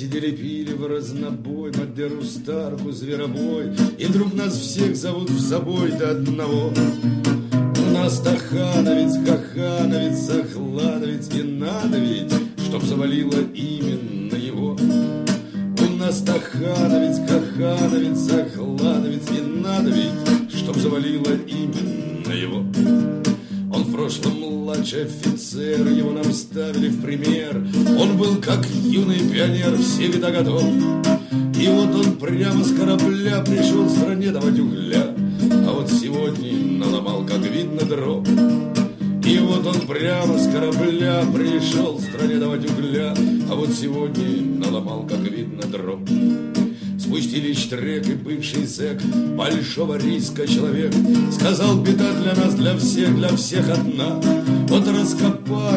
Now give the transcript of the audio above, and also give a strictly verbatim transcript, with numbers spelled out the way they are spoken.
сидели, пили в разнобой, Мадеру, Старку, Зверобой, и вдруг нас всех зовут в забой до одного. У нас Стахановец, Хахановец, Захлановец, и надо ведь, чтоб завалило именно его. У нас Стахановец, Хахановец, Захлановец, и надо ведь, чтоб завалило именно его. Он в прошлом младший офицер, его нам ставили в пример. Он был как юный пионер, всегда готов. И вот он прямо с корабля пришел в стране давать угля, а вот сегодня наломал, как видно, дров. И вот он прямо с корабля пришел в стране давать угля, а вот сегодня наломал, как видно, дров. Спустили штрек и бывший зэк, большого риска человек, сказал: беда для нас, для всех, для всех одна. Вот раскопали